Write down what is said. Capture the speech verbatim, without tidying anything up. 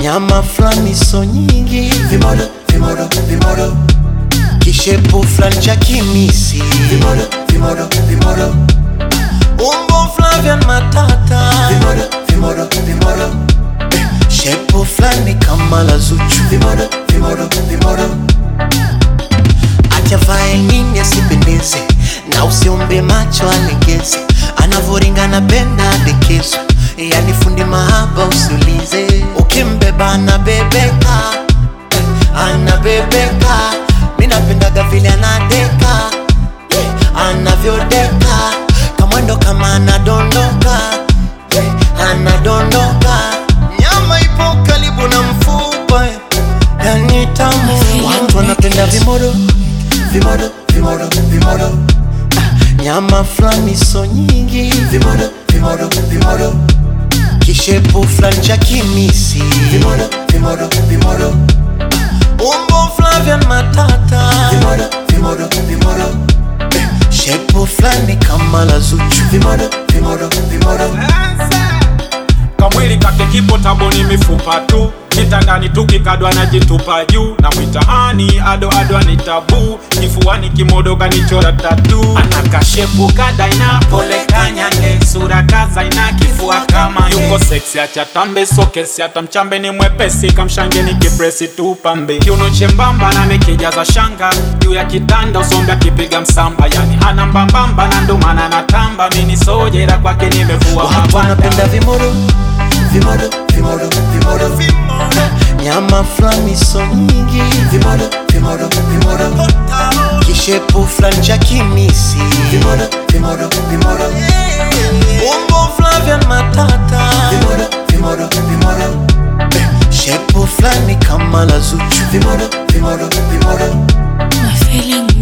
Nyama flani so nyingi, vimodo, vimodo, vimodo. Kishepu flani cha kimisi, vimodo, vimodo, vimodo. Umbo Flavian Matata, vimodo, vimodo, vimodo. Shepu flani kama la Zuchu, vimodo, vimodo, vimodo. Atavae nini asipendeze, na usiombe macho alegeze. Anavoringa na benda adekezo, yani fundi mahaba usiulize. Ukimbeba anabebeka, anabebeka. Mina pendaga vile anadeka, anavyodeka. Kamwendo kama anadondoka, anadondoka. Nyama ipo karibu na mfupa, yani tamu. Watu wanapenda vimodo, vimodo, vimodo, vimodo. Nyama flani so nyingi, vimodo, vimodo, vimodo. Kishepu flani cha kimisi, vimodo, vimodo, vimodo. Umbo Flavian Matata, vimodo, vimodo, vimodo. Shepu flani kama la Zuchu, vimodo, vimodo, vimodo. Kamwili kake kipo taboni mifupa tu, kitandani tukikadwa na jitupa juu. Na mwitaani ado ado anitabu, kifuani kimodo kanichora tatu. Anakashepu kadaina pole kanyange, sura kaza ina kifua kama yuko sexy acha tambe sokesi ata mchambe ni mwepesi kamshange ni kipresi tu pambe. Kiuno chembamba na mekijaza shanga, juu ya kitanda usomba kipiga msamba. Yani ana mbambamba na ndo maana natamba, mini sojera kwake nimevua mabanda. Watu wanapenda vimodo, vimodo, vimodo, vimodo. Nyama flani so nyingi, vimodo, vimodo, vimodo. Kishepu flani cha kimisi, vimodo, vimodo, vimodo. Umbo Flavian Matata, vimodo, vimodo, vimodo. Shepu flani kama la Zuchu, vimodo, vimodo, vimodo. My feeling